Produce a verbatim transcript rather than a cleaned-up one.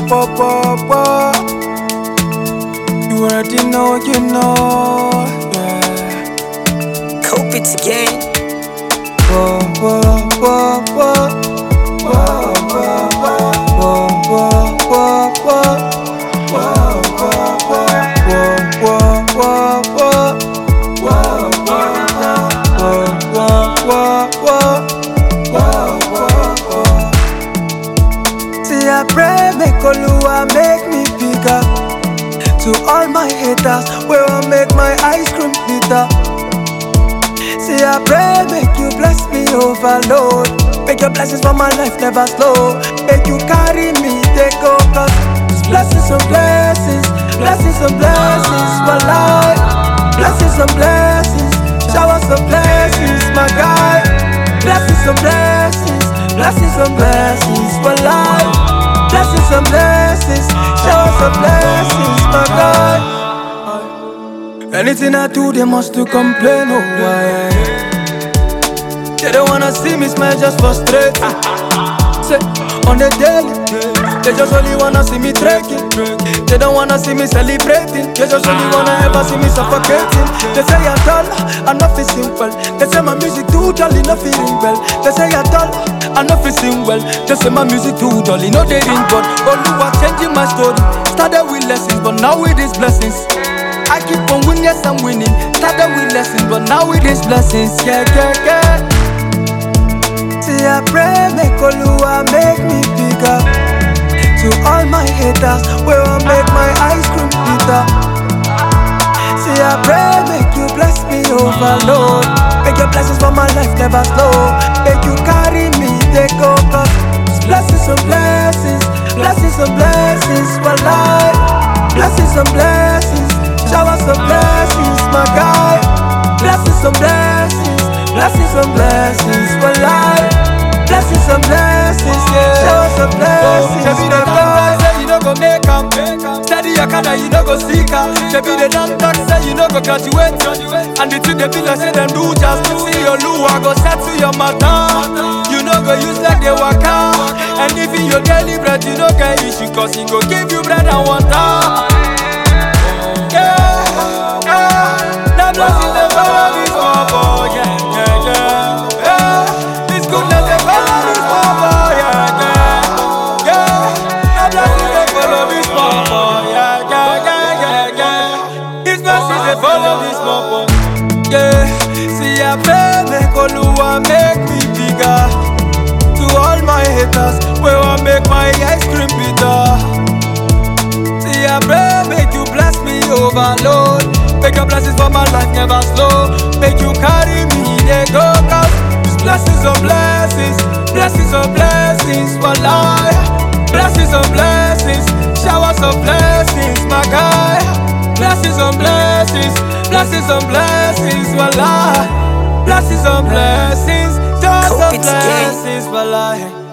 wah, wah, wah. You already know, you know, yeah. Cope it again. Wah, wah, wah, wah. Wah, wah, wah. Wah, wah, wah, wah. Wah, wah, wah. Wah, wah, wah, wah. Wah, wah, wah, wah. Wah, wah, wah. See, I pray, make Oluwa make me bigger. To all my haters, where I make my ice cream bitter. See, I pray, make you bless me overload. Make your blessings for my life never slow. Make you carry me, they go, cause it's blessings and blessings, blessings and blessings, my life. Blessings and blessings, showers of blessings, my guy. Blessings and blessings, blessings and blessings, my life. Blessings and blessings, showers of blessings, my God. Anything I do, they must to complain, oh why? They don't wanna see me smile, just frustrated. Say, on the daily, they just only wanna see me trekking. They don't wanna see me celebrating. They just only wanna ever see me suffocating. They say I'm dull, I'm not feeling well. They say my music too jolly, not feeling well. They say I'm dull, I'm not feeling well. They say my music too jolly, no they ring but Oluwa changing my story. Started with lessons, but now with these blessings. I keep on winning, yes I'm winning. Started with lessons, but now with these blessings. Yeah, yeah, yeah. See, I pray, make Oluwa make me bigger. To all my haters, where I make my ice cream bitter. See, I pray, make you bless me overload. Make your blessings for my life never slow. Make you carry me, they go, cause it's blessings and blessings, blessings and blessings, my life. Blessings and blessings, showers of blessings, my guy. Blessings and blessings, blessings and blessings, my life. Blessings and blessings, yeah. Showers of blessings, my God. Say you no go make 'em, steady your kind you no go seek 'em. Shebi they don't talk, say you no go graduate. And the two they be like say them do just to see your Oluwa go set to your matter. You no go use like they waka. And if in your daily bread you no get issue, cause he go give you bread and water. Follow this mop, yeah. See, I pray, make Oluwa make me bigger. To all my haters, where I make my ice cream bitter. See, I pray, make you bless me overload. Make your blessings for my life never slow. Make you carry me, they go, cause it's blessings of blessings, blessings of blessings for life. Blessings of blessings, showers of blessings, my guy. Blessings on blessings, blessings on blessings, voila. Blessings on blessings, just on blessings, voila.